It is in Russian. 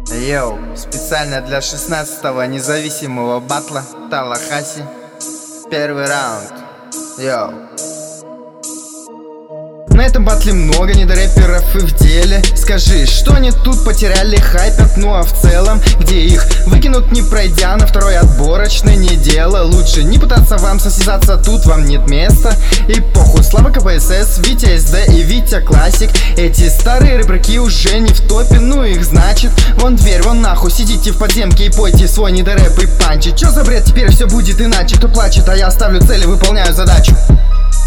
Йоу, специально для 16-го независимого батла Талахаси. Первый раунд. Йоу. На этом батле много недорэперов и в деле. Скажи, что они тут потеряли, хайпят, ну а в целом, где их выкинут, не пройдя на второй отборочный, не дело. Лучше не пытаться вам состязаться, тут вам нет места. И похуй, Слава КПСС, Витя СД и Витя Классик. Эти старые рэперки уже не в топе, ну их значит вон дверь, вон нахуй. Сидите в подземке и пойте свой недорэп и панчи. Чё за бред, теперь все будет иначе. Кто плачет, а я ставлю цели, выполняю задачу.